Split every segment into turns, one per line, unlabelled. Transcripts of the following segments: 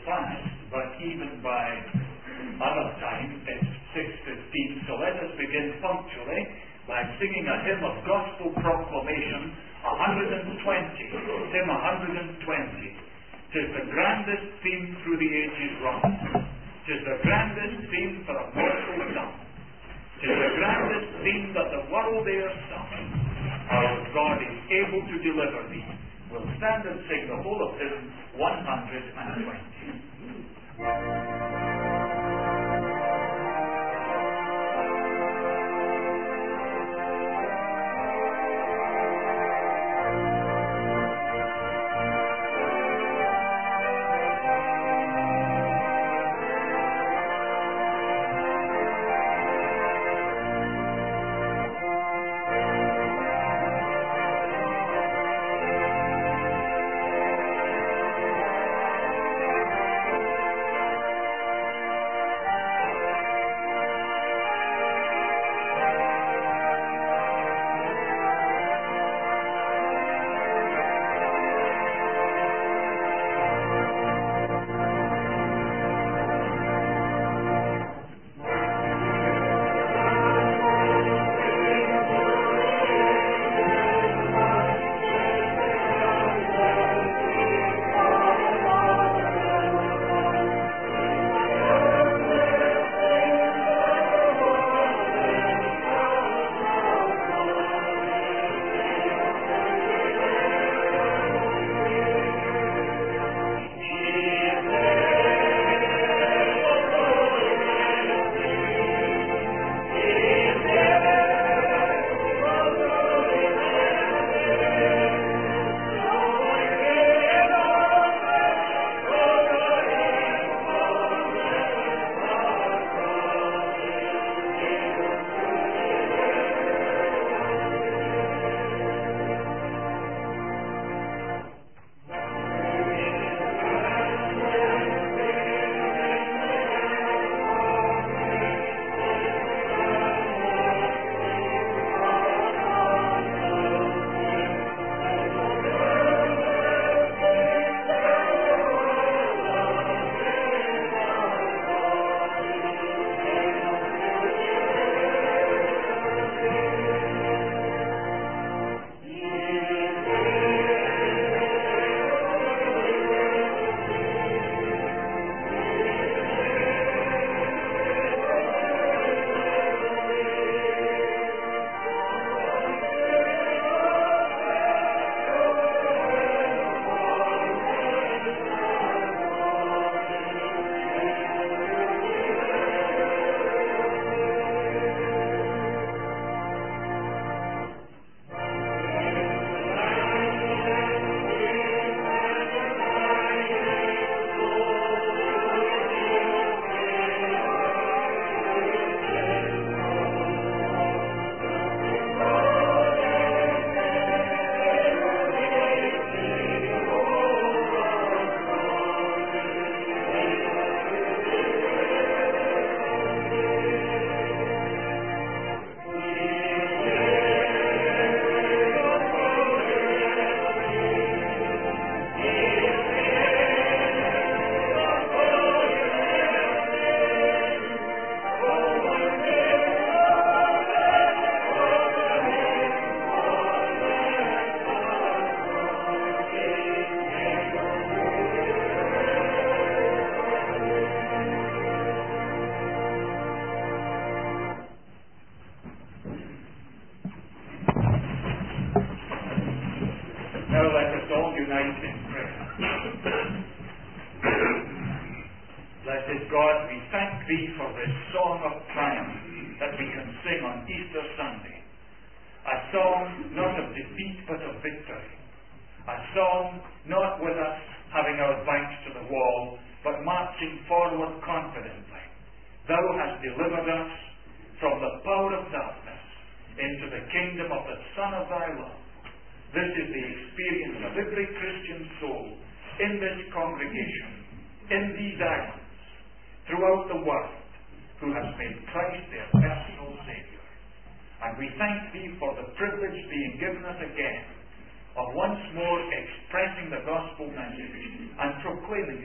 fast, but even by other time it's 6:15. So let us begin punctually by singing a hymn of gospel proclamation, 120, hymn 120. 'Tis the grandest theme through the ages run. 'Tis the grandest theme for a mortal tongue. 'Tis the grandest theme that the world e'er sung. Our God is able to deliver thee. We'll stand and sing the whole of hymn 120. Blessed God, we thank Thee for this song of triumph that we can sing on Easter Sunday. A song not of defeat but of victory. A song not with us having our backs to the wall, but marching forward confidently. Thou hast delivered us from the power of darkness into the kingdom of the Son of Thy love. This is the experience of every Christian soul in this congregation, in these islands, throughout the world, who has made Christ their personal Saviour. And we thank Thee for the privilege being given us again of once more expressing the gospel message and proclaiming it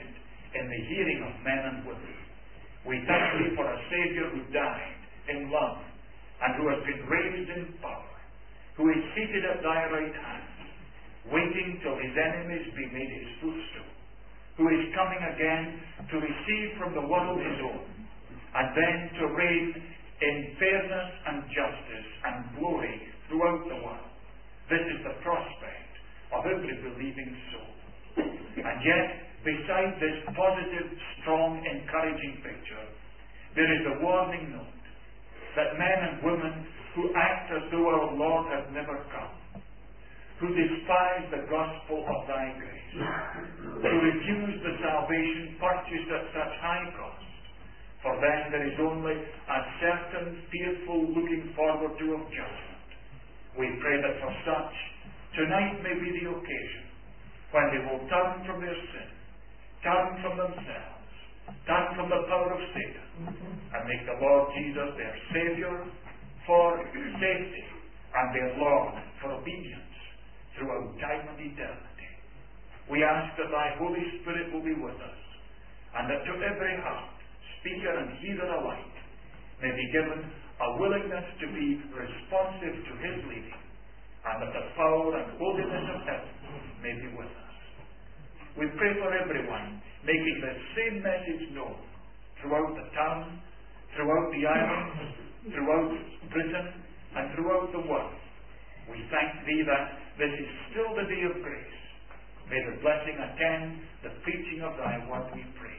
in the hearing of men and women. We thank Thee for a Saviour who died in love and who has been raised in power, who is seated at Thy right hand, waiting till His enemies be made His footstool, who is coming again to receive from the world His own, and then to reign in fairness and justice and glory throughout the world. This is the prospect of every believing soul. And yet, beside this positive, strong, encouraging picture, there is a warning note that men and women who act as though our Lord has never come, who despise the gospel of Thy grace, who refuse the salvation purchased at such high cost, for them there is only a certain fearful looking forward to of judgment. We pray that for such, tonight may be the occasion when they will turn from their sin, turn from themselves, turn from the power of Satan, and make the Lord Jesus their Saviour for safety and their Lord for obedience throughout time and eternity. We ask that Thy Holy Spirit will be with us, and that to every heart, speaker and hearer alike, may be given a willingness to be responsive to His leading, and that the power and holiness of heaven may be with us. We pray for everyone making the same message known throughout the town, throughout the islands, throughout Britain, and throughout the world. We thank Thee that this is still the day of grace. May the blessing attend the preaching of Thy word, we pray.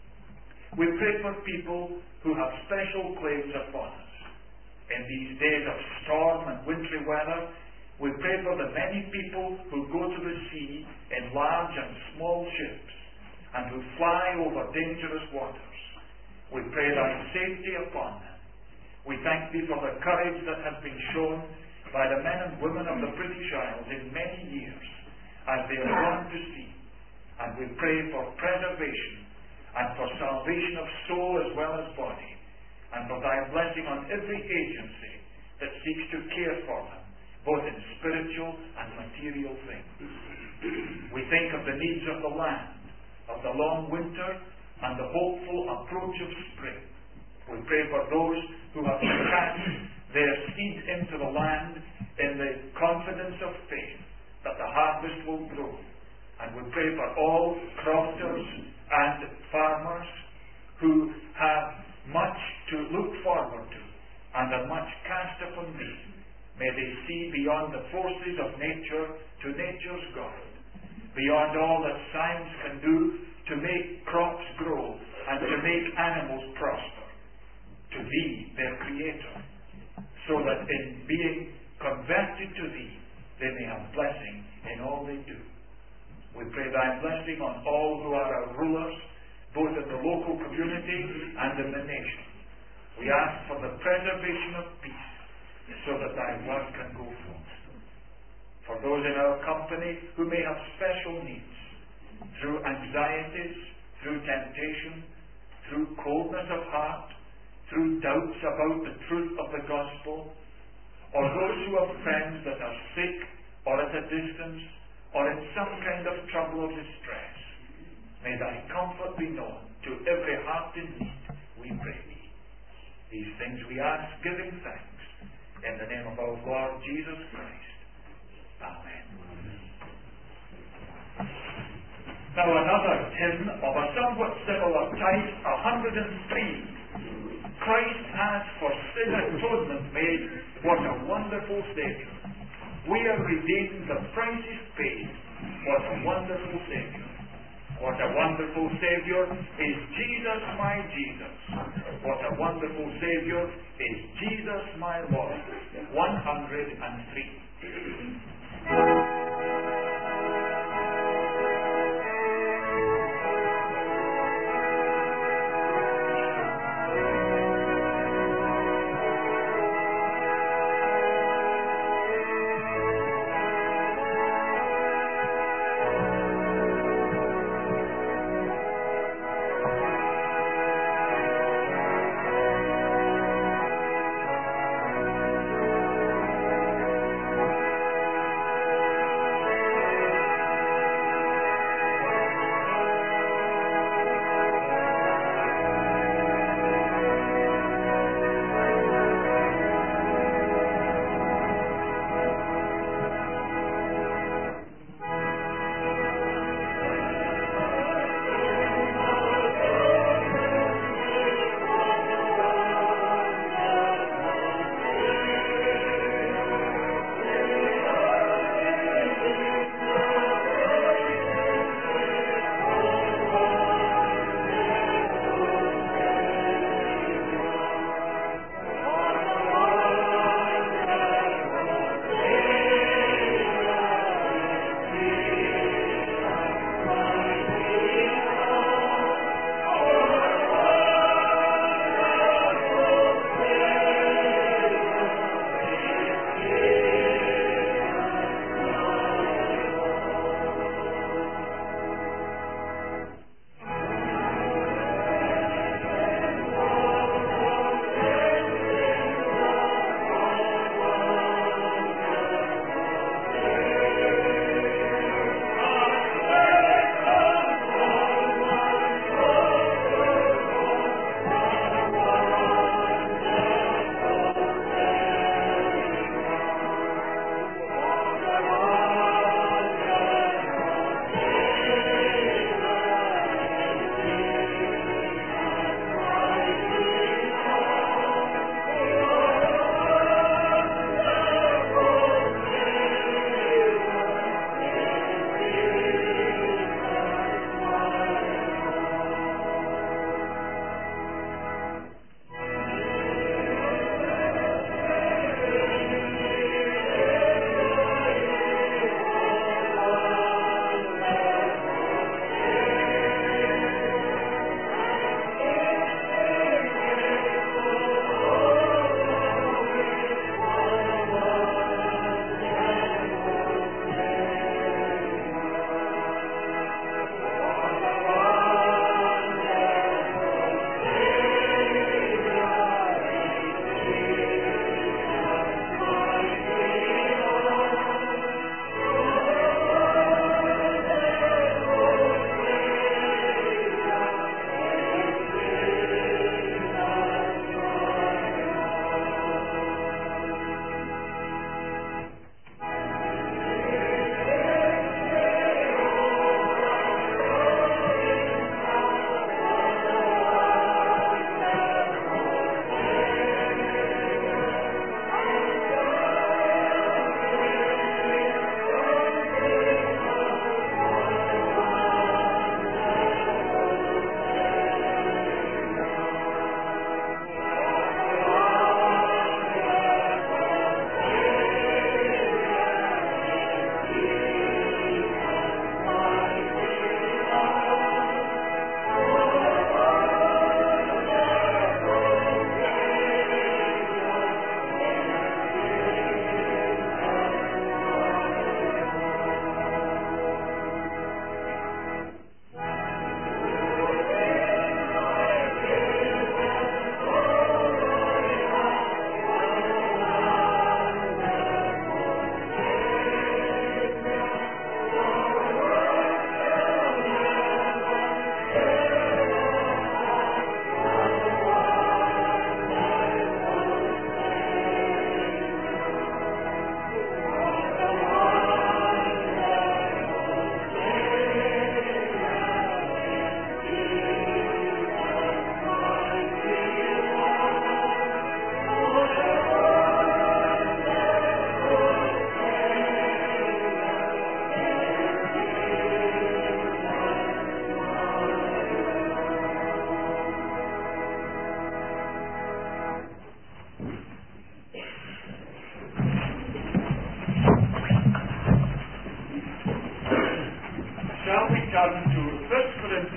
We pray for people who have special claims upon us. In these days of storm and wintry weather, we pray for the many people who go to the sea in large and small ships and who fly over dangerous waters. We pray Thy safety upon them. We thank Thee for the courage that has been shown by the men and women of the British Isles in many years as they have gone to sea. And we pray for preservation and for salvation of soul as well as body, and for Thy blessing on every agency that seeks to care for them, both in spiritual and material things. We think of the needs of the land, of the long winter, and the hopeful approach of spring. We pray for those who have cast their seed into the land in the confidence of faith that the harvest will grow. And we pray for all crofters and farmers who have much to look forward to and are much cast upon Thee. May they see beyond the forces of nature to nature's God, beyond all that science can do to make crops grow and to make animals prosper, to Thee, their Creator, so that in being converted to Thee, they may have blessing in all they do. We pray Thy blessing on all who are our rulers, both in the local community and in the nation. We ask for the preservation of peace, so that Thy word can go forth. For those in our company who may have special needs, through anxieties, through temptation, through coldness of heart, through doubts about the truth of the gospel, or those who have friends that are sick or at a distance, or in some kind of trouble or distress, may Thy comfort be known to every heart in need, we pray Thee. These things we ask, giving thanks, in the name of our Lord Jesus Christ. Amen. Now another hymn of a somewhat similar type, 103. Christ has for sin atonement made, what a wonderful Saviour. We are redeemed, the price is paid. What a wonderful Saviour. What a wonderful Saviour is Jesus, my Jesus. What a wonderful Saviour is Jesus, my Lord. 103.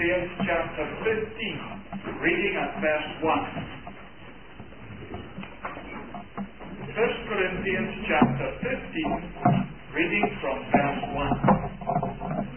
Corinthians chapter 15, reading at verse 1. 1 Corinthians chapter 15, reading from verse 1.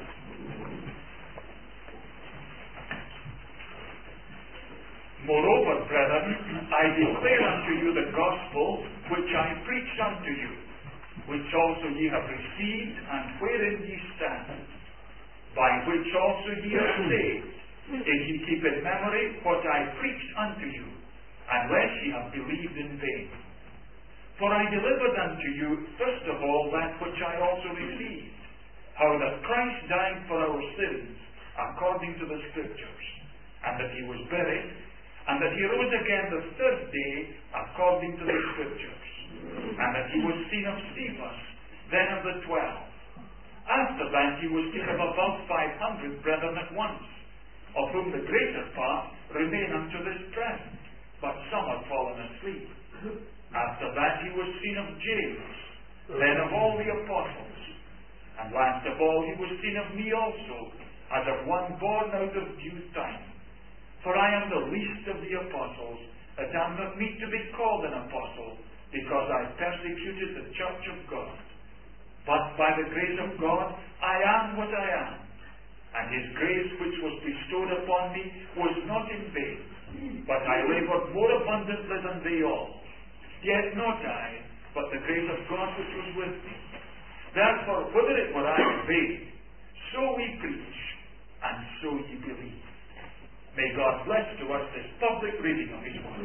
Moreover, brethren, I declare unto you the gospel which I preached unto you, which also ye have received, and wherein ye stand, by which also ye are saved, if ye keep in memory what I preached unto you, unless ye have believed in vain. For I delivered unto you first of all that which I also received, how that Christ died for our sins, according to the Scriptures, and that he was buried, and that he rose again the third day, according to the Scriptures, and that he was seen of Cephas, then of the 12. After that he was seen of above 500 brethren at once, of whom the greater part remain unto this present, but some have fallen asleep. After that he was seen of James, then of all the apostles. And last of all he was seen of me also, as of one born out of due time. For I am the least of the apostles, and am not meet to be called an apostle, because I persecuted the church of God. But by the grace of God I am what I am, and his grace which was bestowed upon me was not in vain, but I laboured more abundantly than they all. Yet not I, but the grace of God which was with me. Therefore, whether it were I or they, so we preach, and so ye believe. May God bless to us this public reading of his word.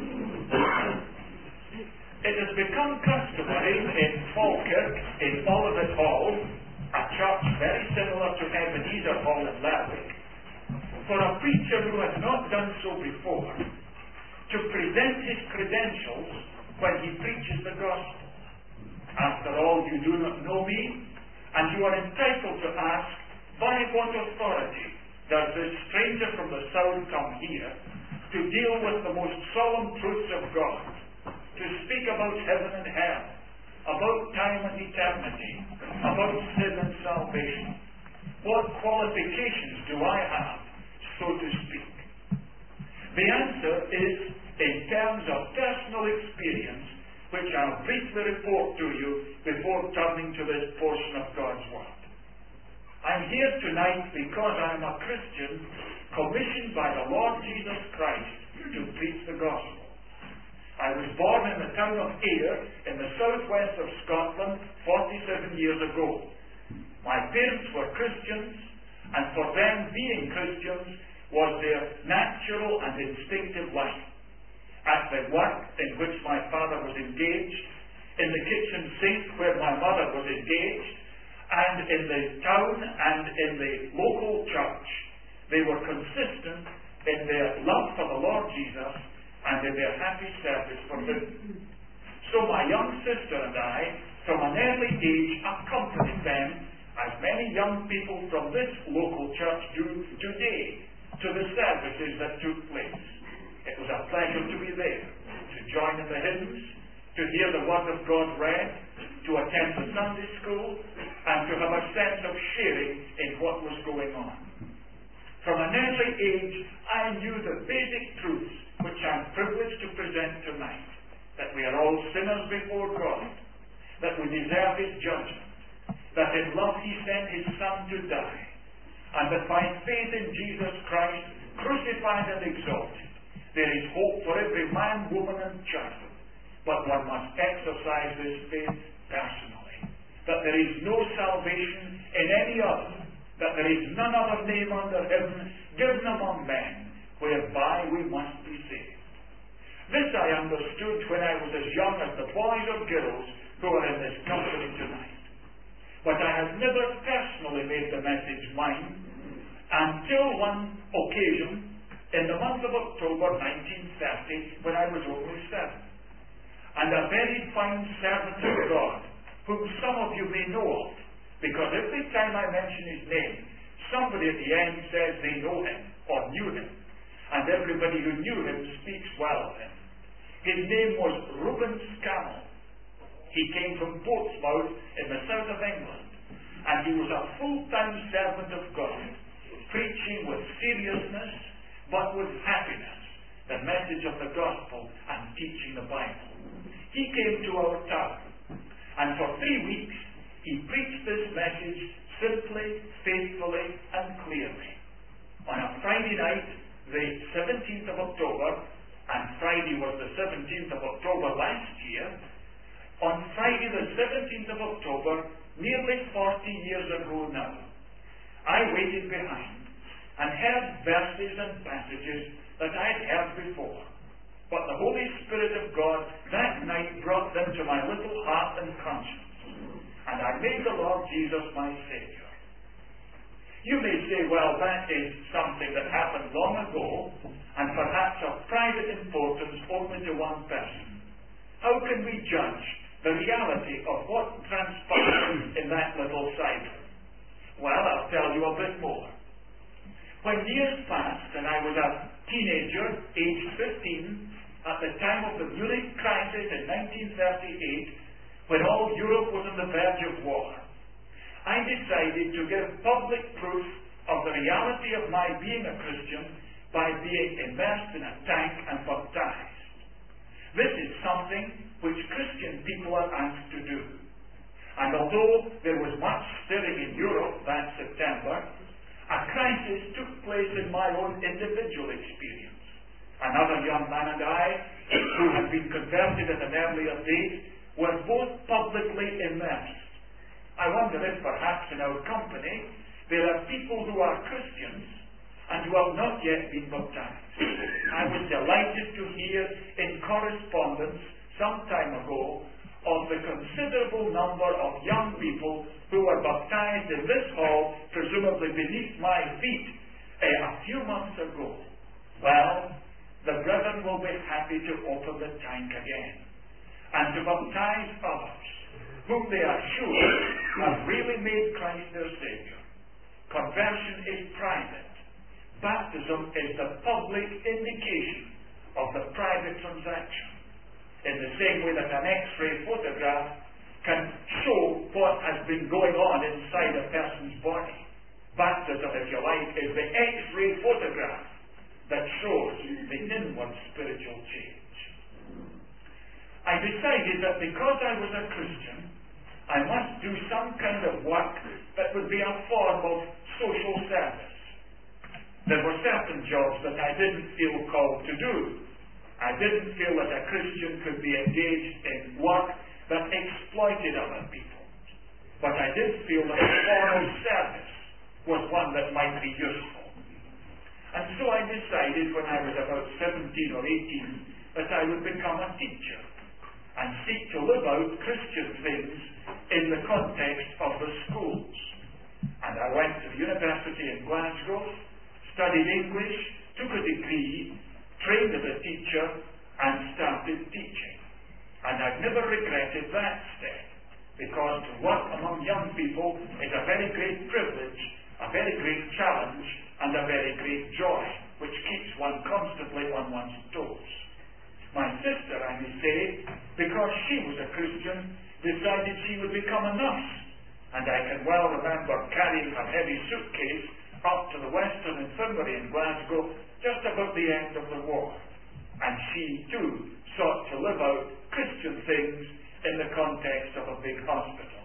It has become customary in Falkirk, in Olivet Hall, a church very similar to Ebenezer Hall in Lerwick, for a preacher who has not done so before to present his credentials when he preaches the gospel. After all, you do not know me, and you are entitled to ask, by what authority does this stranger from the south come here to deal with the most solemn truths of God, to speak about heaven and hell, about time and eternity, about sin and salvation? What qualifications do I have, so to speak? The answer is in terms of personal experience, which I'll briefly report to you before turning to this portion of God's Word. I'm here tonight because I'm a Christian commissioned by the Lord Jesus Christ to preach the gospel. I was born in the town of Ayr in the southwest of Scotland 47 years ago. My parents were Christians, and for them being Christians was their natural and instinctive life. At the work in which my father was engaged, in the kitchen sink where my mother was engaged, and in the town and in the local church, they were consistent in their love for the Lord Jesus and in their happy service for him. So my young sister and I, from an early age, accompanied them, as many young people from this local church do today, to the services that took place. It was a pleasure to be there, to join in the hymns, to hear the Word of God read, to attend the Sunday school, and to have a sense of sharing in what was going on. From an early age, I knew the basic truths which I'm privileged to present tonight, that we are all sinners before God, that we deserve his judgment, that in love he sent his Son to die, and that by faith in Jesus Christ, crucified and exalted, there is hope for every man, woman, and child. But one must exercise this faith personally. That there is no salvation in any other. That there is none other name under heaven given among men whereby we must be saved. This I understood when I was as young as the boys or girls who are in this company tonight. But I have never personally made the message mine until one occasion in the month of October 1930, when I was only 7. And a very fine servant of God, whom some of you may know of, because every time I mention his name, somebody at the end says they know him or knew him, and everybody who knew him speaks well of him. His name was Reuben Scannell. He came from Portsmouth in the south of England, and he was a full-time servant of God. preaching with seriousness, but with happiness, the message of the gospel and teaching the Bible. He came to our town, and for 3 weeks he preached this message simply, faithfully, and clearly. On a Friday night, the 17th of October, and Friday was the 17th of October last year, on Friday the 17th of October, nearly 40 years ago now, I waited behind and heard verses and passages that I had heard before. But the Holy Spirit of God that night brought them to my little heart and conscience, and I made the Lord Jesus my Savior. You may say, well, that is something that happened long ago, and perhaps of private importance only to one person. How can we judge the reality of what transpired in that little siding? Well, I'll tell you a bit more. When years passed and I was a teenager, aged 15, at the time of the Munich crisis in 1938, when all Europe was on the verge of war, I decided to give public proof of the reality of my being a Christian by being immersed in a tank and baptized. This is something which Christian people are asked to do. And although there was much stirring in Europe that September, a crisis took place in my own individual experience. Another young man and I, who had been converted at an earlier date, were both publicly immersed. I wonder if perhaps in our company there are people who are Christians and who have not yet been baptized. I was delighted to hear in correspondence some time ago of the considerable number of young people who were baptized in this hall, presumably beneath my feet, a few months ago. Well, the brethren will be happy to open the tank again and to baptize others whom they are sure have really made Christ their Savior. Conversion is private. Baptism is the public indication of the private transaction. In the same way that an X-ray photograph can show what has been going on inside a person's body. Baptism, if you like, is the X-ray photograph that shows the inward spiritual change. I decided that because I was a Christian, I must do some kind of work that would be a form of social service. There were certain jobs that I didn't feel called to do. I didn't feel that a Christian could be engaged in work that exploited other people. But I did feel that moral service was one that might be useful. And so I decided when I was about 17 or 18 that I would become a teacher and seek to live out Christian things in the context of the schools. And I went to the university in Glasgow, studied English, took a degree, trained as a teacher, and started teaching. And I've never regretted that step, because to work among young people is a very great privilege, a very great challenge, and a very great joy, which keeps one constantly on one's toes. My sister, I may say, because she was a Christian, decided she would become a nurse. And I can well remember carrying her heavy suitcase up to the Western Infirmary in Glasgow just about the end of the war. And she, too, sought to live out Christian things in the context of a big hospital.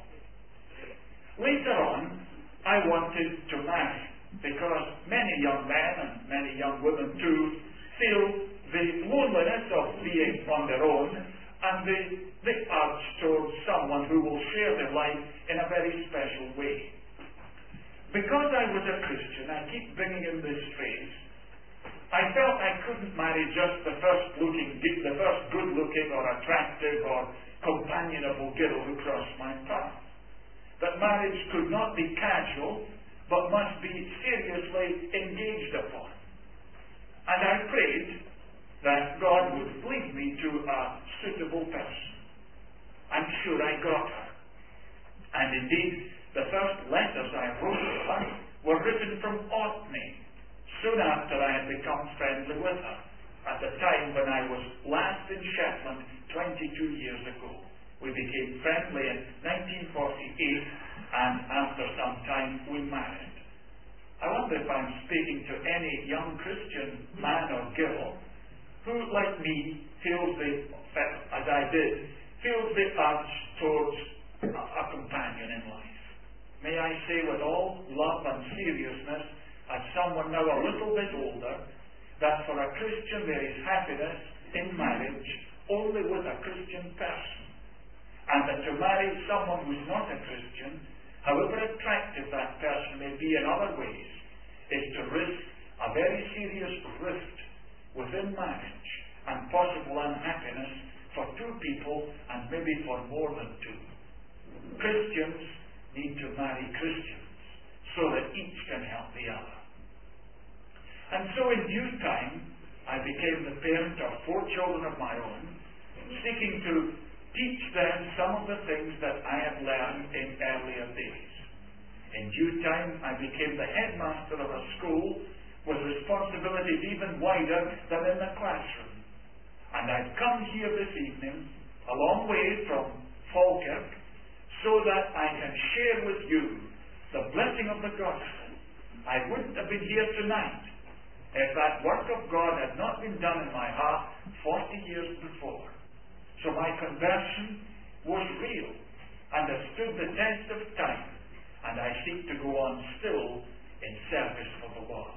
Later on, I wanted to marry, because many young men, and many young women too, feel the loneliness of being on their own and the urge towards someone who will share their life in a very special way. Because I was a Christian, I keep bringing in this phrase, I felt I couldn't marry just the first good-looking or attractive or companionable girl who crossed my path. That marriage could not be casual, but must be seriously engaged upon. And I prayed that God would lead me to a suitable person. I'm sure I got her. And indeed, the first letters I wrote to her were written from Orkney, soon after I had become friendly with her, at the time when I was last in Shetland 22 years ago. We became friendly in 1948, and after some time we married. I wonder if I'm speaking to any young Christian man or girl who, like me, feels as I did, feels the urge towards a companion in life. May I say with all love and seriousness, as someone now a little bit older, that for a Christian there is happiness in marriage only with a Christian person. And that to marry someone who's not a Christian, however attractive that person may be in other ways, is to risk a very serious rift within marriage and possible unhappiness for two people and maybe for more than two. Christians need to marry Christians so that each can help the other. And so in due time, I became the parent of 4 children of my own, seeking to teach them some of the things that I had learned in earlier days. In due time, I became the headmaster of a school with responsibilities even wider than in the classroom. And I've come here this evening, a long way from Falkirk, so that I can share with you the blessing of the gospel. I wouldn't have been here tonight if that work of God had not been done in my heart 40 years before. So my conversion was real and has stood the test of time, and I seek to go on still in service for the Lord.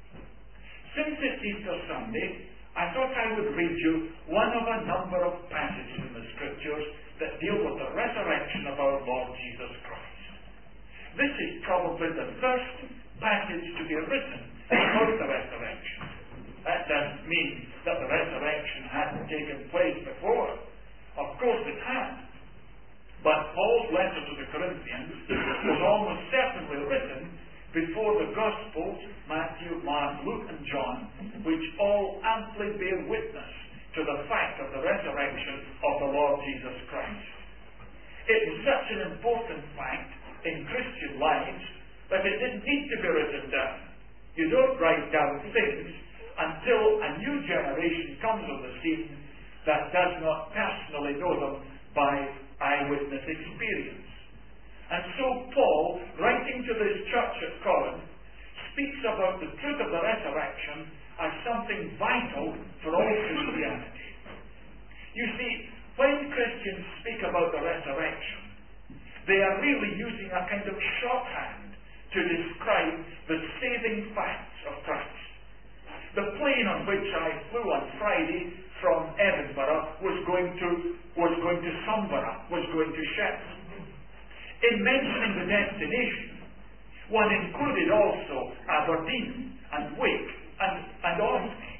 Since it's Easter Sunday, I thought I would read you one of a number of passages in the Scriptures that deal with the resurrection of our Lord Jesus Christ. This is probably the first passage to be written about the resurrection. That doesn't mean that the resurrection hadn't taken place before. Of course it had. But Paul's letter to the Corinthians was almost certainly written before the Gospels, Matthew, Mark, Luke, and John, which all amply bear witness to the fact of the resurrection of the Lord Jesus Christ. It was such an important fact in Christian lives that it didn't need to be written down. You don't write down things until a new generation comes on the scene that does not personally know them by eyewitness experience. And so Paul, writing to this church at Corinth, speaks about the truth of the resurrection as something vital for all Christianity. You see, when Christians speak about the resurrection, they are really using a kind of shorthand to describe the saving facts of Christ. The plane on which I flew on Friday from Edinburgh was going to Sunborough, was going to Shetland. In mentioning the destination, one included also Aberdeen and Wick and Orkney.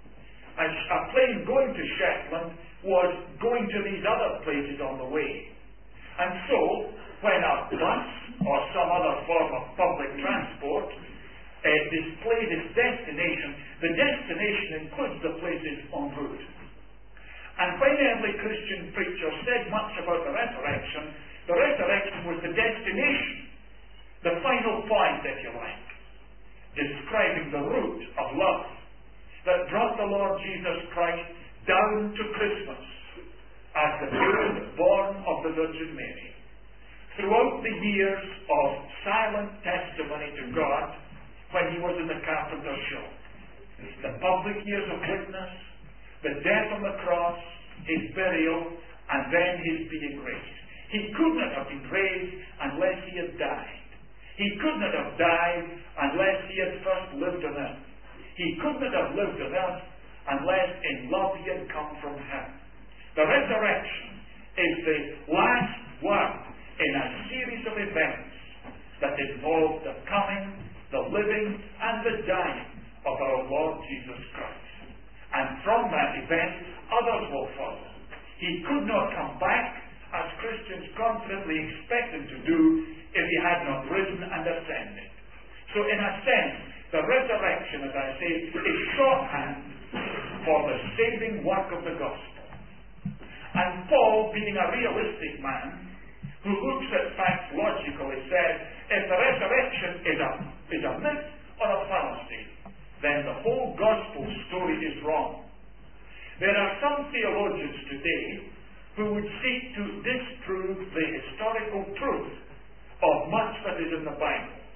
A plane going to Shetland was going to these other places on the way. And so, when a bus or some other form of public transport displayed its destination, the destination includes the places en route. And when early Christian preachers said much about the resurrection was the destination, the final point, if you like, describing the route of love that brought the Lord Jesus Christ down to Christmas as the babe born of the Virgin Mary. Throughout the years of silent testimony to God when he was in the carpenter's shop, the public years of witness, the death on the cross, his burial, and then his being raised. He could not have been raised unless he had died. He could not have died unless he had first lived on earth. He could not have lived on earth unless in love he had come from heaven. The resurrection is the last word in a series of events that involve the coming, the living, and the dying of our Lord Jesus Christ. And from that event, others will follow. He could not come back, as Christians confidently expect him to do, if he had not risen and ascended. So in a sense, the resurrection, as I say, is shorthand for the saving work of the gospel. And Paul, being a realistic man, who looks at facts logically, says, if the resurrection is a myth or a fallacy, then the whole gospel story is wrong. There are some theologians today who would seek to disprove the historical truth of much that is in the Bible.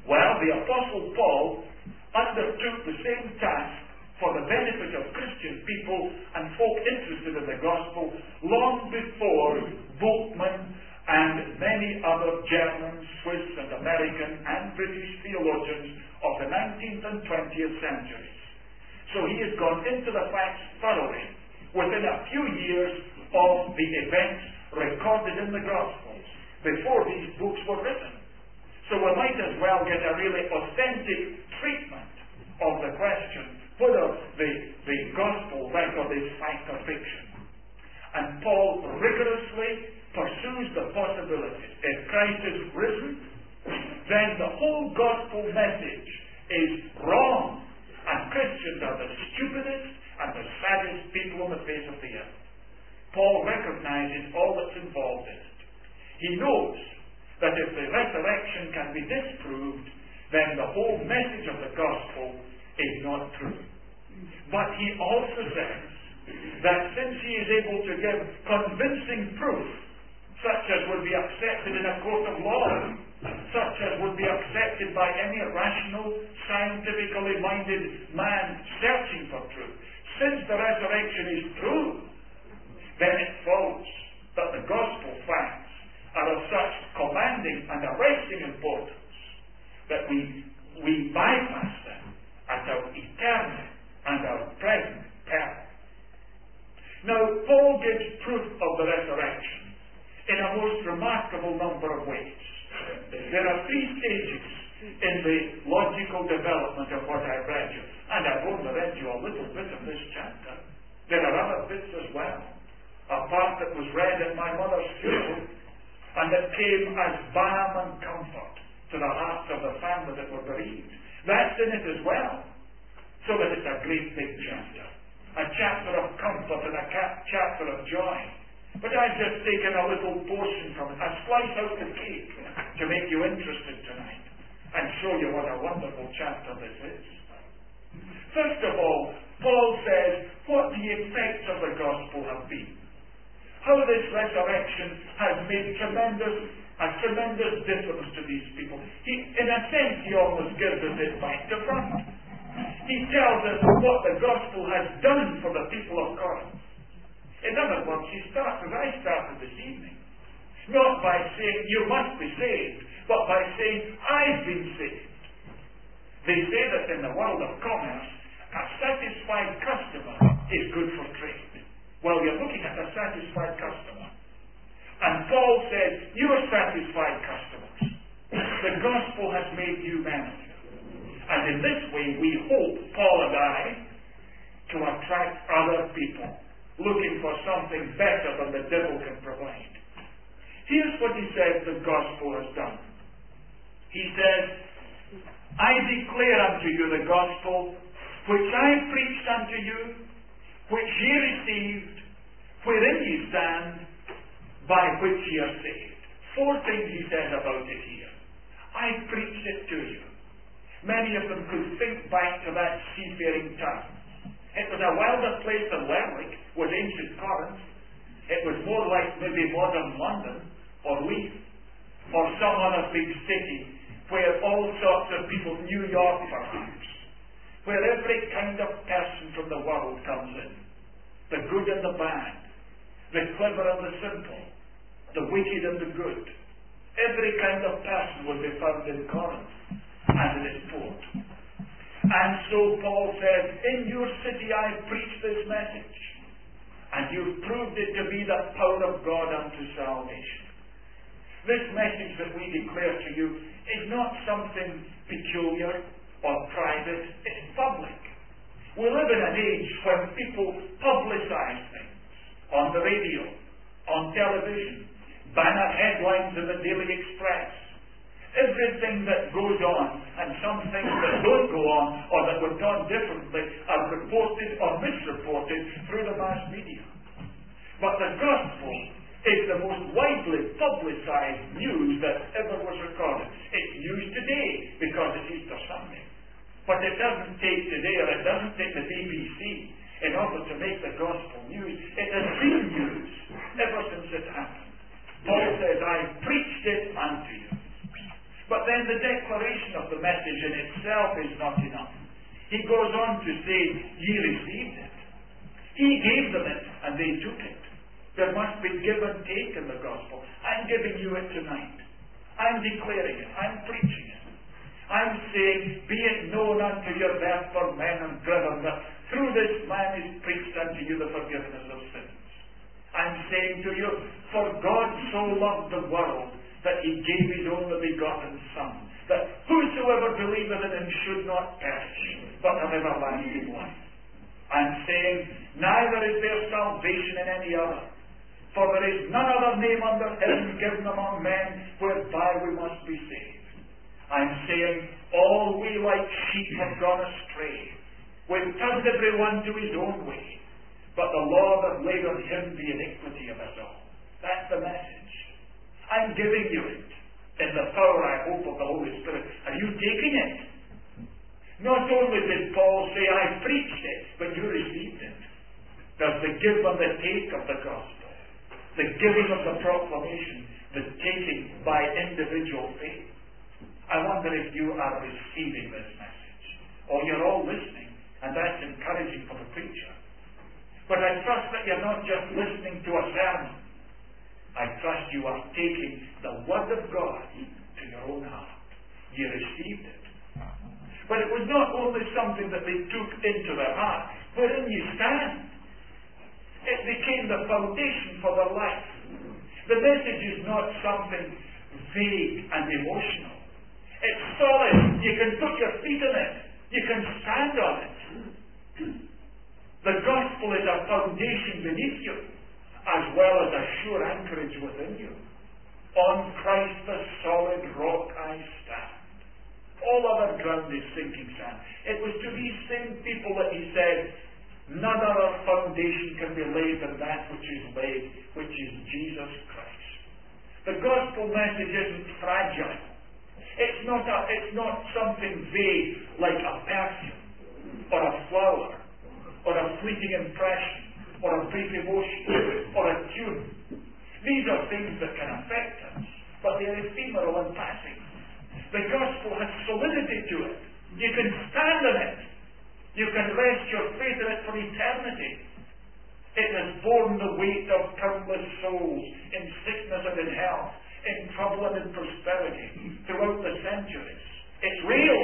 Well, the Apostle Paul undertook the same task for the benefit of Christian people and folk interested in the gospel long before Bultmann and many other German, Swiss and American and British theologians of the 19th and 20th centuries. So he has gone into the facts thoroughly within a few years of the events recorded in the Gospels before these books were written. So we might as well get a really authentic treatment of the question whether the Gospel record is fact or fiction. And Paul rigorously pursues the possibilities. If Christ is risen, then the whole Gospel message is wrong, and Christians are the stupidest and the saddest people on the face of the earth. Paul recognizes all that's involved in it. He knows that if the resurrection can be disproved, then the whole message of the gospel is not true. But he also says that since he is able to give convincing proof, such as would be accepted in a court of law, such as would be accepted by any rational, scientifically minded man searching for truth, since the resurrection is true, then it follows that the gospel facts are of such commanding and arresting importance that we bypass them at our eternal and our present peril. Now, Paul gives proof of the resurrection in a most remarkable number of ways. There are three stages in the logical development of what I've read you, and I've only read you a little bit of this chapter. There are other bits as well. A part that was read at my mother's funeral, and that came as balm and comfort to the hearts of the family that were bereaved. That's in it as well. So that it's a great big chapter. A chapter of comfort and a chapter of joy. But I've just taken a little portion from it, a slice out the cake, to make you interested tonight, and show you what a wonderful chapter this is. First of all, Paul says what the effects of the gospel have been. How this resurrection has made a tremendous difference to these people. In a sense, he almost gives us it back to front. He tells us what the gospel has done for the people of Corinth. In other words, he starts as I started this evening. Not by saying, you must be saved, but by saying, I've been saved. They say that in the world of commerce, a satisfied customer is good for trade. Well, you're looking at a satisfied customer. And Paul says, you are satisfied customers. The gospel has made you many. And in this way, we hope, Paul and I, to attract other people looking for something better than the devil can provide. Here's what he says the gospel has done. He says, I declare unto you the gospel which I preached unto you, which ye received, wherein ye stand, by which ye are saved. Four things he says about it here. I preached it to you. Many of them could think back to that seafaring town. It was a wilder place than Lerwick was ancient Corinth. It was more like maybe modern London or Leith or some other big city where all sorts of people, New York perhaps, where every kind of person from the world comes in. The good and the bad, the clever and the simple, the wicked and the good. Every kind of person will be found in Corinth and in its port. And so Paul says, in your city I preached this message, and you've proved it to be the power of God unto salvation. This message that we declare to you is not something peculiar or private, it's public. We live in an age when people publicize things on the radio, on television, banner headlines in the Daily Express. Everything that goes on and some things that don't go on or that were done differently are reported or misreported through the mass media. But the gospel is the most widely publicized news that ever was recorded. It's news today because it's Easter Sunday. But it doesn't take today, or it doesn't take the BBC in order to make the gospel news. It has been news ever since it happened. Paul says, I preached it unto you. But then the declaration of the message in itself is not enough. He goes on to say, ye received it. He gave them it, and they took it. There must be give and take in the gospel. I'm giving you it tonight. I'm declaring it. I'm preaching it. I'm saying, be it known unto your therefore men and brethren, that through this man is preached unto you the forgiveness of sins. I'm saying to you, for God so loved the world that he gave his only begotten Son, that whosoever believeth in him should not perish, but have everlasting life. I'm saying, neither is there salvation in any other, for there is none other name under heaven given among men whereby we must be saved. I'm saying, all we like sheep have gone astray. We've turned every one to his own way, but the Lord hath laid on him the iniquity of us all. That's the message. I'm giving you it in the power, I hope, of the Holy Spirit. Are you taking it? Not only did Paul say, I preached it, but you received it. There's the give and the take of the gospel, the giving of the proclamation, the taking by individual faith. I wonder if you are receiving this message, or you're all listening, and that's encouraging for the preacher. But I trust that you're not just listening to a sermon. I trust you are taking the Word of God to your own heart. You received it. But it was not only something that they took into their heart, wherein you stand. It became the foundation for their life. The message is not something vague and emotional. It's solid. You can put your feet in it. You can stand on it. The gospel is a foundation beneath you, as well as a sure anchorage within you. On Christ the solid rock I stand. All other ground is sinking sand. It was to these same people that he said, none other foundation can be laid than that which is laid, which is Jesus Christ. The gospel message isn't fragile. It's not something vague like a perfume, or a flower, or a fleeting impression, or a brief emotion, or a tune. These are things that can affect us, but they are ephemeral and passing. The gospel has solidity to it. You can stand on it. You can rest your faith in it for eternity. It has borne the weight of countless souls in sickness and in health, in trouble and in prosperity throughout the centuries. It's real.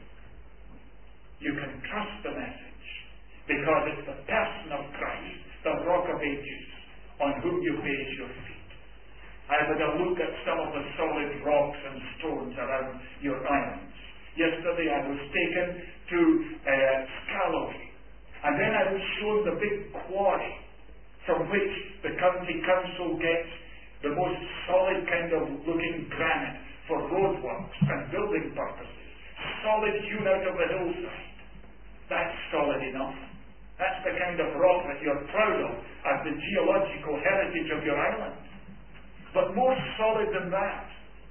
You can trust the message because it's the person of Christ, the rock of ages, on whom you base your feet. I had a look at some of the solid rocks and stones around your islands. Yesterday I was taken to Scalloway, and then I was shown the big quarry from which the county council gets the most solid kind of looking granite for roadworks and building purposes. Solid hewn out of the hillside. That's solid enough. That's the kind of rock that you're proud of as the geological heritage of your island. But more solid than that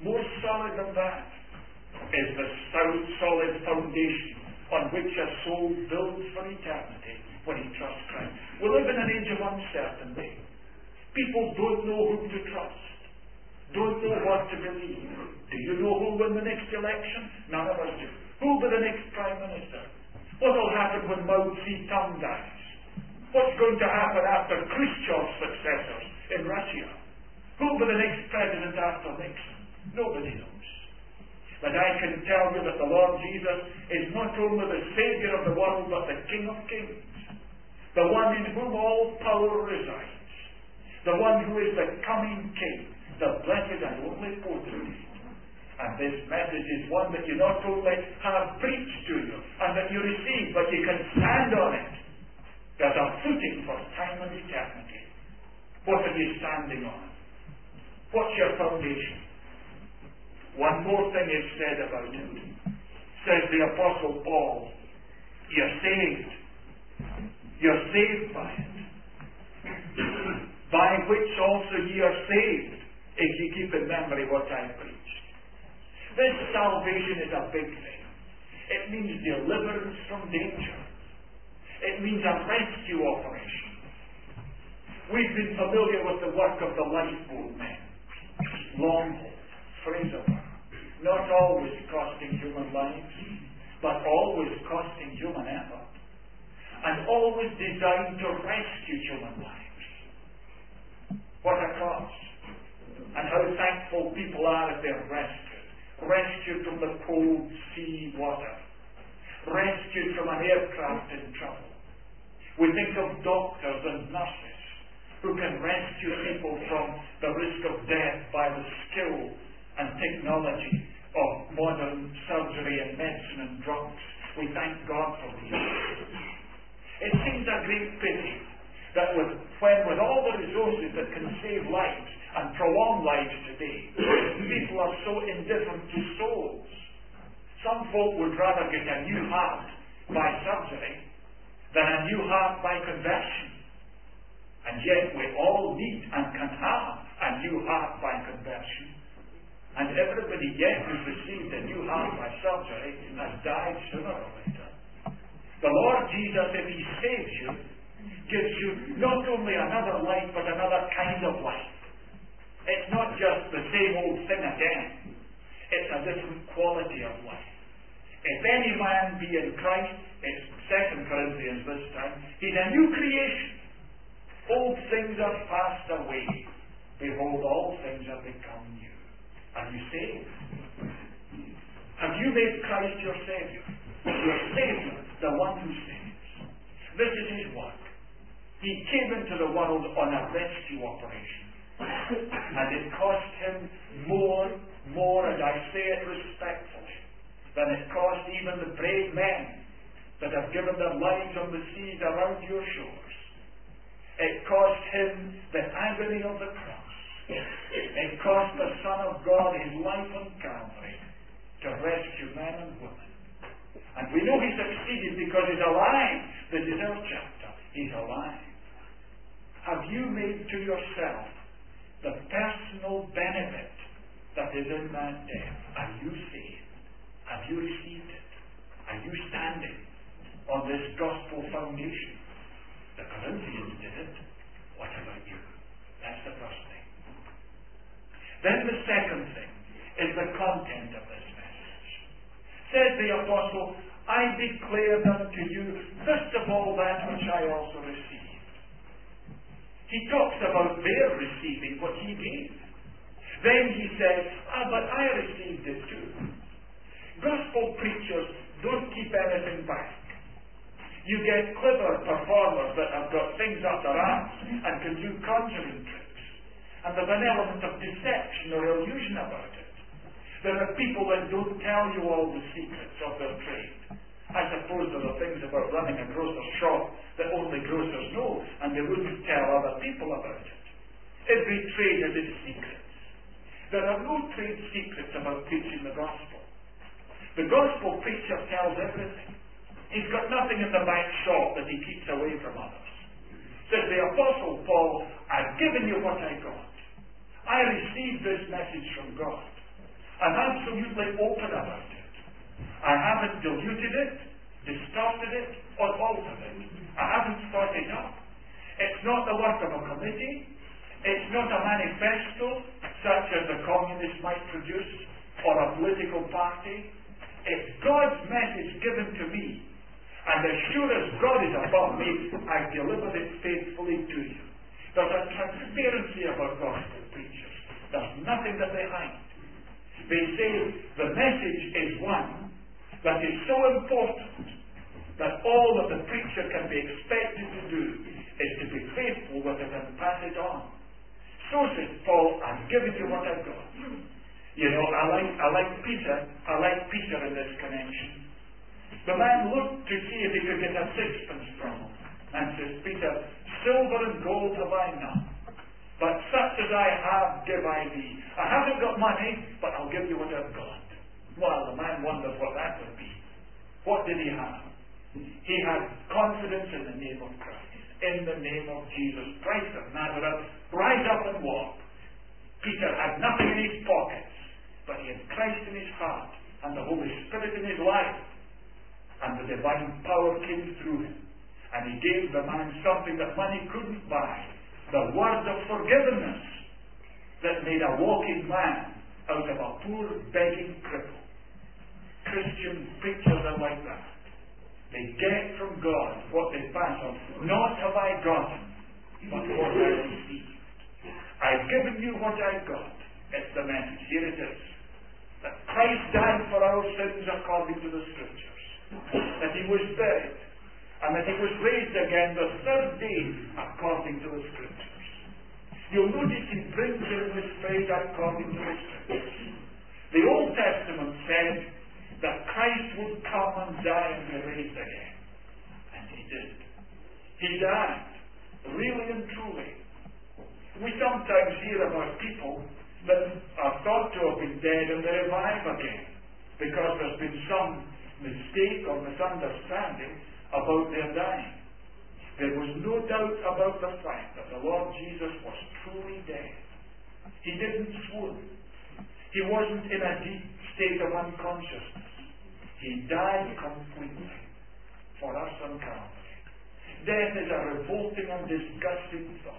is the solid foundation on which a soul builds for eternity when he trusts Christ. We live in an age of uncertainty. People don't know whom to trust, don't know what to believe. Do you know who will win the next election? None of us do. Who will be the next Prime Minister? What will happen when Mao Zedong dies? What's going to happen after Khrushchev's successors in Russia? Who will be the next president after Nixon? Nobody knows. But I can tell you that the Lord Jesus is not only the Saviour of the world, but the King of Kings. The one in whom all power resides. The one who is the coming King, the blessed and only potentate. And this message is one that you not only have preached to you, and that you receive, but you can stand on it. There's a footing for time and eternity. What are you standing on? What's your foundation? One more thing is said about it. Says the Apostle Paul, you're saved. You're saved by it. By which also ye are saved, if ye keep in memory what I preached. This salvation is a big thing. It means deliverance from danger. It means a rescue operation. We've been familiar with the work of the lifeboat men. Longhold, Fraser, not always costing human lives, but always costing human effort, and always designed to rescue human lives. What a cost! And how thankful people are if they're rescued from the cold sea water, rescued from an aircraft in trouble. We think of doctors and nurses who can rescue people from the risk of death by the skill and technology of modern surgery and medicine and drugs. We thank God for these. It seems a great pity that when with all the resources that can save lives and prolong lives today, people are so indifferent to souls. Some folk would rather get a new heart by surgery than a new heart by conversion. And yet we all need and can have a new heart by conversion. And everybody yet who's received a new heart by surgery has died sooner or later. The Lord Jesus, if He saves you, gives you not only another life, but another kind of life. It's not just the same old thing again. It's a different quality of life. If any man be in Christ, it's 2 Corinthians this time, he's a new creation. Old things are passed away. Behold, all things have become new. Are you saved? Have you made Christ your Savior? Your Savior, the one who saves. This is His work. He came into the world on a rescue operation. And it cost Him more, and I say it respectfully, than it cost even the brave men that have given their lives on the seas around your shores. It cost Him the agony of the cross. It cost the Son of God His life on Calvary to rescue men and women. And we know He succeeded because He's alive. This is our chapter. He's alive. Have you made to yourself the personal benefit that is in that death? Are you saved? Have you received it? Are you standing on this gospel foundation? The Corinthians did it. What about you? That's the first thing. Then the second thing is the content of this message. Says the apostle, I declare unto you first of all that which I also received. He talks about their receiving what he gave. Then he says, but I received it too. Gospel preachers don't keep anything back. You get clever performers that have got things up their arms and can do conjuring tricks. And there's an element of deception or illusion about it. There are people that don't tell you all the secrets of their trade. I suppose there are things about running a grocer's shop that only grocers know, and they wouldn't tell other people about it. Every trade has its secrets. There are no trade secrets about preaching the gospel. The gospel preacher tells everything. He's got nothing in the back shop that he keeps away from others. Says the Apostle Paul, I've given you what I got. I received this message from God. I'm absolutely open about it. I haven't diluted it, distorted it, or altered it. I haven't thought it up. It's not the work of a committee. It's not a manifesto such as the communists might produce or a political party. It's God's message given to me. And as sure as God is above me, I've delivered it faithfully to you. There's a transparency about gospel preachers. There's nothing that they hide. They say the message is one that is so important that all that the preacher can be expected to do is to be faithful with it and pass it on. So says Paul, I've given you what I've got. You know, I like Peter in this connection. The man looked to see if he could get a sixpence from him, and says, Peter, silver and gold have I none, but such as I have give I thee. I haven't got money, but I'll give you what I've got. Well, the man wondered what that would be. What did he have? He had confidence in the name of Christ. In the name of Jesus Christ of Nazareth, rise up and walk. Peter had nothing in his pockets, but he had Christ in his heart and the Holy Spirit in his life. And the divine power came through him. And he gave the man something that money couldn't buy. The word of forgiveness that made a walking man out of a poor begging cripple. Christian preachers are like that. They get from God what they pass on. Not have I gotten, but what I received. I've given you what I've got. It's the message. Here it is. That Christ died for our sins according to the Scriptures. That He was buried. And that He was raised again the third day according to the Scriptures. You'll notice He brings in this phrase according to the Scriptures. The Old Testament said that Christ would come and die and be raised again. And He did. He died. Really and truly. We sometimes hear about people that are thought to have been dead and they revive again because there's been some mistake or misunderstanding about their dying. There was no doubt about the fact that the Lord Jesus was truly dead. He didn't swoon. He wasn't in a deep state of unconsciousness. He died completely for us on Calvary. Death is a revolting and disgusting thought.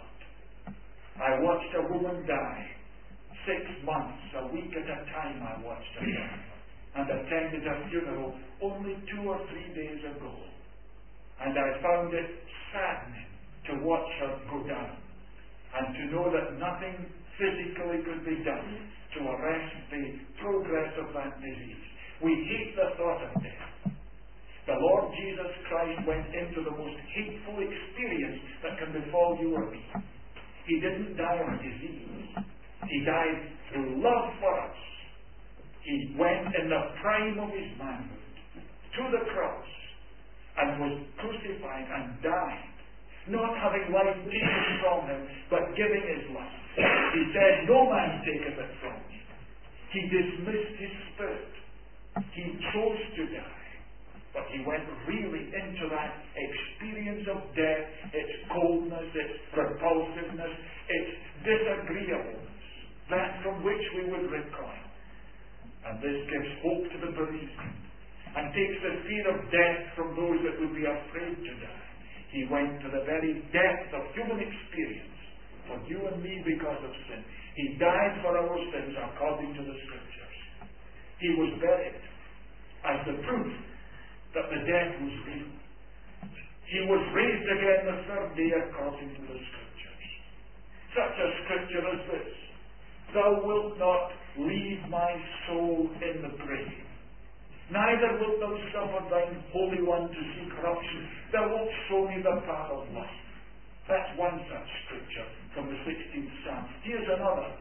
I watched a woman die. 6 months, a week at a time I watched her die. And attended her funeral only 2 or 3 days ago. And I found it saddening to watch her go down. And to know that nothing physically could be done to arrest the progress of that disease. We hate the thought of death. The Lord Jesus Christ went into the most hateful experience that can befall you or me. He didn't die of disease. He died through love for us. He went in the prime of His manhood to the cross and was crucified and died, not having life taken from Him, but giving His life. He said, "No man taketh it from me." He dismissed His spirit. He chose to die. But He went really into that experience of death, its coldness, its repulsiveness, its disagreeableness, that from which we would recoil. And this gives hope to the bereaved and takes the fear of death from those that would be afraid to die. He went to the very depth of human experience for you and me because of sin. He died for our sins according to the Scriptures. He was buried as the proof that the death was real. He was raised again the third day according to the Scriptures. Such a Scripture as this: "Thou wilt not leave my soul in the grave, neither wilt thou suffer thine Holy One to see corruption. Thou wilt show me the path of life." That's one such Scripture from the 16th Psalm. Here's another: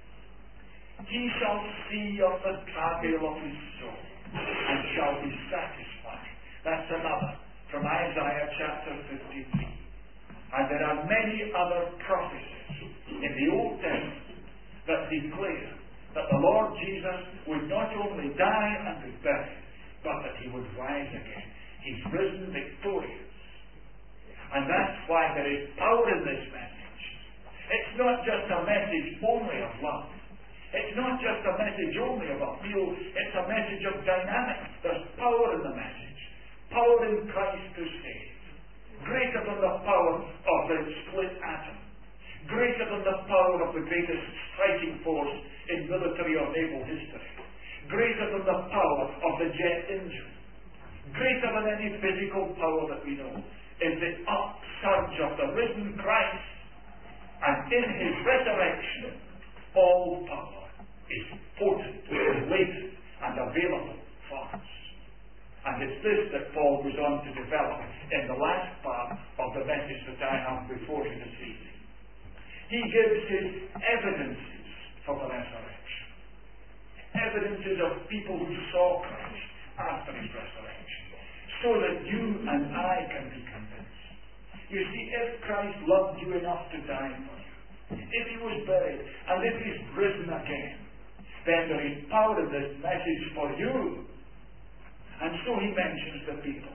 "He shall see of the travail of his soul, and shall be satisfied." That's another from Isaiah chapter 53. And there are many other prophecies in the Old Testament that declare that the Lord Jesus would not only die and be buried, but that He would rise again. He's risen victorious. And that's why there is power in this message. It's not just a message only of love. It's not just a message only of appeal. It's a message of dynamic. There's power in the message. Power in Christ to save. Greater than the power of the split atom. Greater than the power of the greatest striking force in military or naval history. Greater than the power of the jet engine. Greater than any physical power that we know is the upsurge of the risen Christ. And in His resurrection, all power is potent, latent, and available for us. And it's this that Paul goes on to develop in the last part of the message that I have before you this evening. He gives his evidences for the resurrection. Evidences of people who saw Christ after His resurrection, so that you and I can be convinced. You see, if Christ loved you enough to die for you, if He was buried, and if He's risen again, then there is power in this message for you. And so he mentions the people.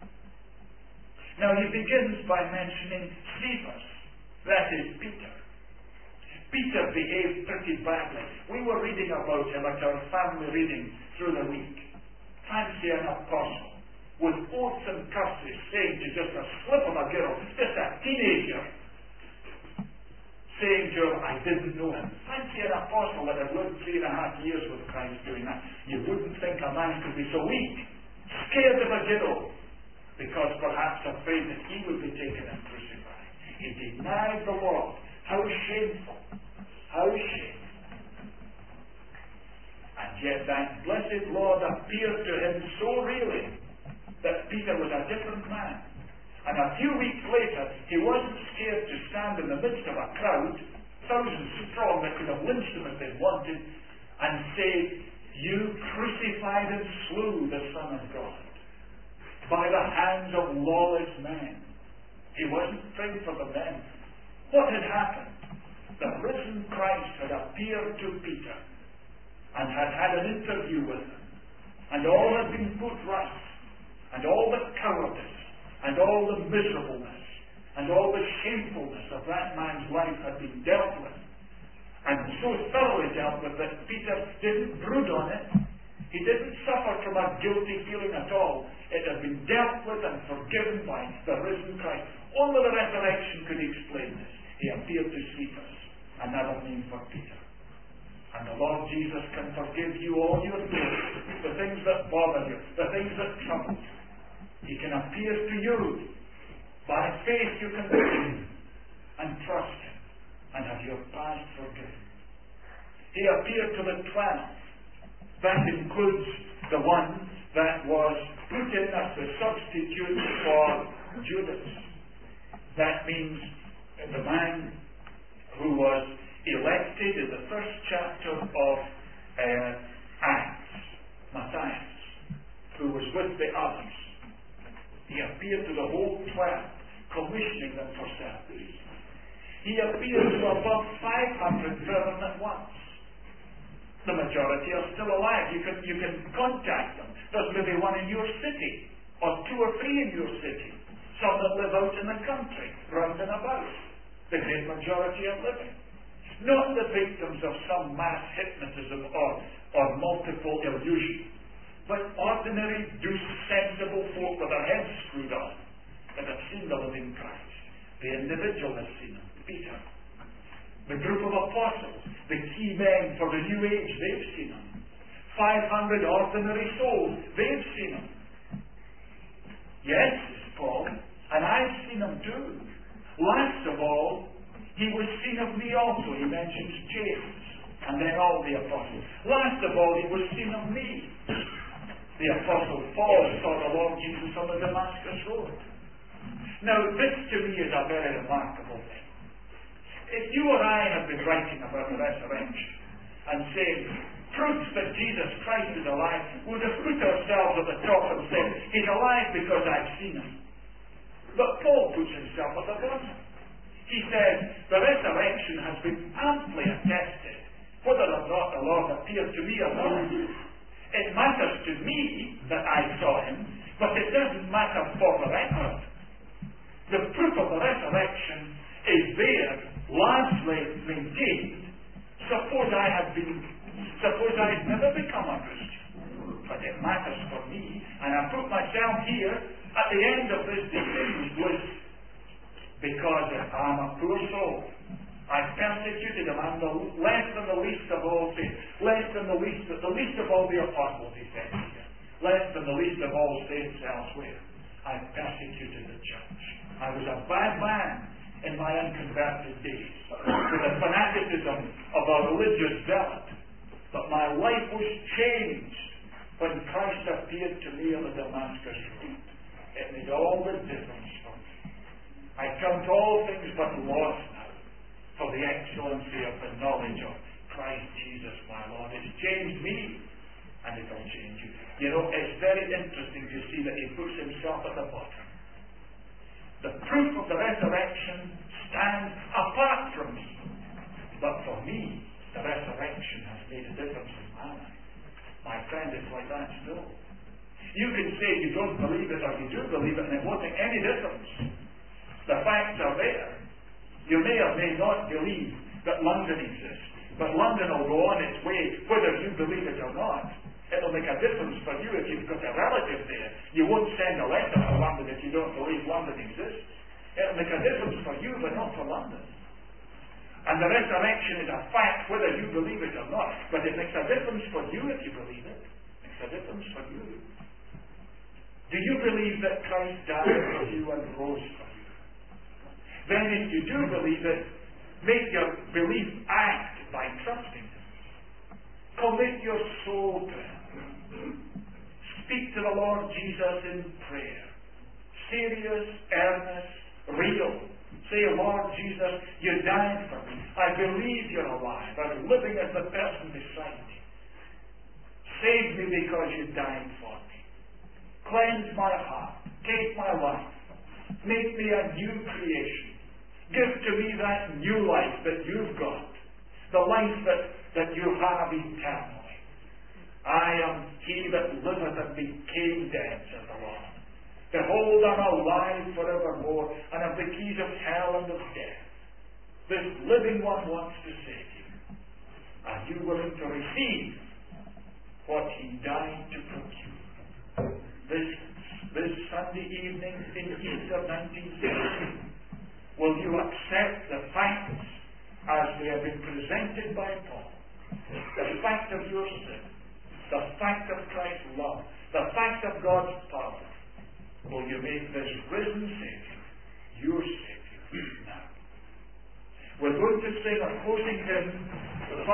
Now he begins by mentioning Cephas, that is Peter. Peter behaved pretty badly. We were reading about him at our family reading through the week. Fancy an apostle with oaths and curses saying to just a slip of a girl, just a teenager, saying to her, "I didn't know him. Fancy an apostle that had lived 3.5 years with Christ doing that. You wouldn't think a man could be so weak, scared of a widow, because perhaps afraid that he would be taken and crucified. He denied the Lord. How shameful. How shameful. And yet that blessed Lord appeared to him so really that Peter was a different man. And a few weeks later, he wasn't scared to stand in the midst of a crowd, thousands strong, that could have lynched him if they wanted, and say, "You crucified and slew the Son of God by the hands of lawless men." He wasn't afraid for the men. What had happened? The risen Christ had appeared to Peter and had an interview with him, and all had been put right, and all the cowardice, and all the miserableness, and all the shamefulness of that man's life had been dealt with, and so thoroughly dealt with that Peter didn't brood on it. He didn't suffer from a guilty feeling at all. It had been dealt with and forgiven by the risen Christ. Only the resurrection could explain this. He appeared to Cephas, another name for Peter. And the Lord Jesus can forgive you all your sins, the things that bother you, the things that trouble you. He can appear to you. By faith you can believe and trust Him and have your past forgiven. He appeared to the 12. That includes the one that was put in as the substitute for Judas. That means the man who was elected in the first chapter of Acts, Matthias, who was with the others. He appeared to the whole 12, commissioning them for service. He appeared to above 500 brethren at once. The majority are still alive. You can contact them. There's maybe one in your city, or 2 or 3 in your city. Some that live out in the country, round and about. The great majority are living. Not the victims of some mass hypnotism or multiple illusion, but ordinary, sensible folk with their heads screwed on that have seen the living Christ. The individual has seen him, Peter. The group of apostles, the key men for the new age, they've seen him. 500 ordinary souls, they've seen him. Yes, says Paul, and I've seen him too. Last of all, he was seen of me also. He mentions James, and then all the apostles. Last of all, he was seen of me. The apostle Paul saw the Lord Jesus on the Damascus road. Now, this to me is a very remarkable thing. If you or I have been writing about the resurrection and saying, proofs that Jesus Christ is alive, we would have put ourselves at the top and said, He's alive because I've seen Him. But Paul puts himself at the bottom. He says, the resurrection has been amply attested, whether or not the Lord appeared to me or not. It matters to me that I saw Him, but it doesn't matter for the record. The proof of the resurrection is there, largely maintained. Suppose I had never become a Christian, but it matters for me, and I put myself here at the end of this distinguished list, because I'm a poor soul. I've persecuted him. I'm less than the least of all saints, less than the least of all the apostles, he said here, less than the least of all saints elsewhere. I've persecuted the church. I was a bad man in my unconverted days, with the fanaticism of a religious zealot. But my life was changed when Christ appeared to me on the Damascus road. It made all the difference for me. I count all things but loss now for the excellency of the knowledge of Christ Jesus my Lord. It's changed me, and it'll change you. You know, it's very interesting to see that he puts himself at the bottom. The proof of the resurrection stands apart from me. But for me, the resurrection has made a difference in my life. My friend, it's like that still. You can say you don't believe it or you do believe it, and it won't make any difference. The facts are there. You may or may not believe that London exists, but London will go on its way whether you believe it or not. It'll make a difference for you if you've got a relative there. You won't send a letter to London if you don't believe London exists. It'll make a difference for you, but not for London. And the resurrection is a fact whether you believe it or not. But it makes a difference for you if you believe it. It makes a difference for you. Do you believe that Christ died for you and rose for you? Then if you do believe it, make your belief act by trusting Him. Commit your soul to Him. Speak to the Lord Jesus in prayer. Serious, earnest, real. Say, Lord Jesus, you died for me. I believe you're alive. I'm living as the person beside me. Save me because you died for me. Cleanse my heart. Take my life. Make me a new creation. Give to me that new life that you've got. The life that you have eternally. I am he that liveth and became dead, says the Lord. Behold, I'm alive forevermore, and have the keys of hell and of death. This living one wants to save you. Are you willing to receive what He died to procure? This Sunday evening in Easter 1960, will you accept the facts as they have been presented by Paul? The fact of your sin, the fact of Christ's love, the fact of God's power. Will you make this risen Savior your Savior now? We're going to sing a closing hymn, 584,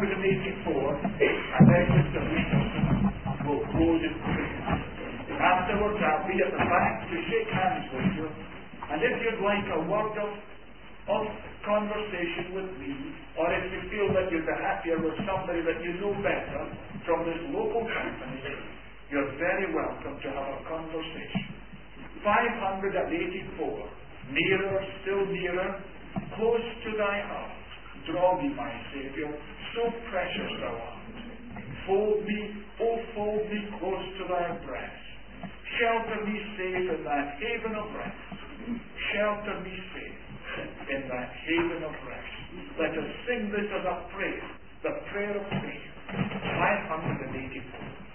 and then Mr. Nicholson will close it. Afterwards, I'll be at the back to shake hands with you, and if you'd like a word of conversation with me, or if you feel that you'd be happier with somebody that you know better from this local company, you're very welcome to have a conversation. 584, nearer, still nearer, close to thy heart. Draw me, my Saviour, so precious thou art. Fold me, oh fold me close to thy breast. Shelter me safe in that haven of rest. Shelter me safe in that haven of rest. Let us sing this as a prayer, the prayer of faith. 584.